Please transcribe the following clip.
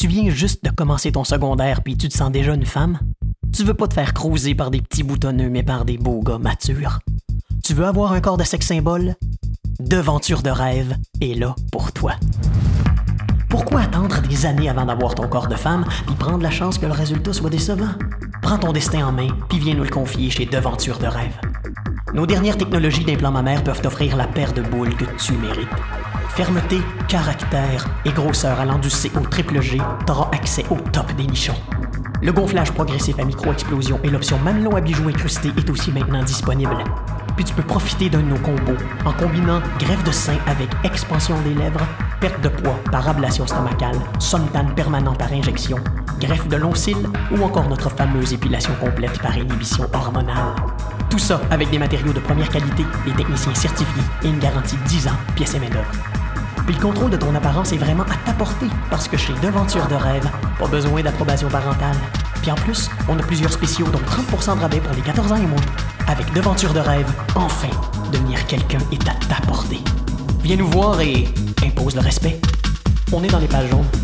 Tu viens juste de commencer ton secondaire puis tu te sens déjà une femme? Tu veux pas te faire croiser par des petits boutonneux mais par des beaux gars matures? Tu veux avoir un corps de sexe symbole? Devanture de rêve est là pour toi. Pourquoi attendre des années avant d'avoir ton corps de femme puis prendre la chance que le résultat soit décevant? Prends ton destin en main puis viens nous le confier chez Devanture de rêve. Nos dernières technologies d'implant mammaire peuvent t'offrir la paire de boules que tu mérites. Fermeté, caractère et grosseur allant du C au triple G, t'auras accès au top des nichons. Le gonflage progressif à micro-explosion et l'option mamelon à bijoux incrusté est aussi maintenant disponible. Puis tu peux profiter d'un de nos combos en combinant greffe de sein avec expansion des lèvres, perte de poids par ablation stomacale, suntan permanent par injection, greffe de longs cils ou encore notre fameuse épilation complète par inhibition hormonale. Tout ça avec des matériaux de première qualité, des techniciens certifiés et une garantie 10 ans, pièces et main-d'œuvre. Puis le contrôle de ton apparence est vraiment à ta portée parce que chez Devanture de rêve, pas besoin d'approbation parentale. Puis en plus, on a plusieurs spéciaux dont 30% de rabais pour les 14 ans et moins. Avec Devanture de rêve, enfin, devenir quelqu'un est à ta portée. Viens nous voir et impose le respect. On est dans les pages jaunes.